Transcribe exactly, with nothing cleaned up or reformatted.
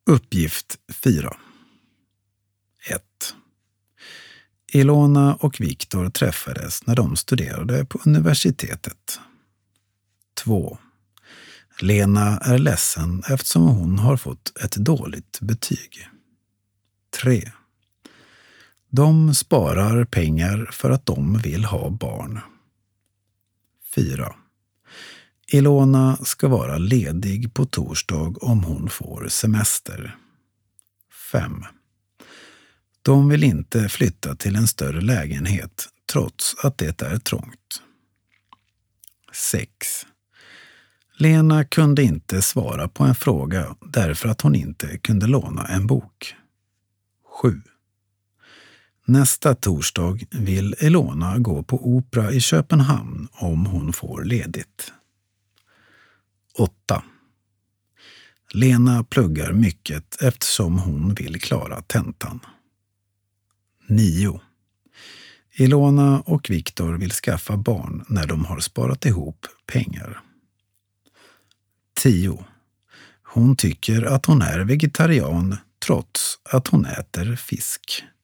Uppgift fyra. ett. Ilona och Viktor träffades när de studerade på universitetet. två. Lena är ledsen eftersom hon har fått ett dåligt betyg. tre. De sparar pengar för att de vill ha barn. fyra. Ilona ska vara ledig på torsdag om hon får semester. fem. De vill inte flytta till en större lägenhet trots att det är trångt. sex. Lena kunde inte svara på en fråga därför att hon inte kunde låna en bok. sju. Nästa torsdag vill Ilona gå på opera i Köpenhamn om hon får ledigt. åtta. Lena pluggar mycket eftersom hon vill klara tentan. nio. Ilona och Viktor vill skaffa barn när de har sparat ihop pengar. tio. Hon tycker att hon är vegetarian trots att hon äter fisk.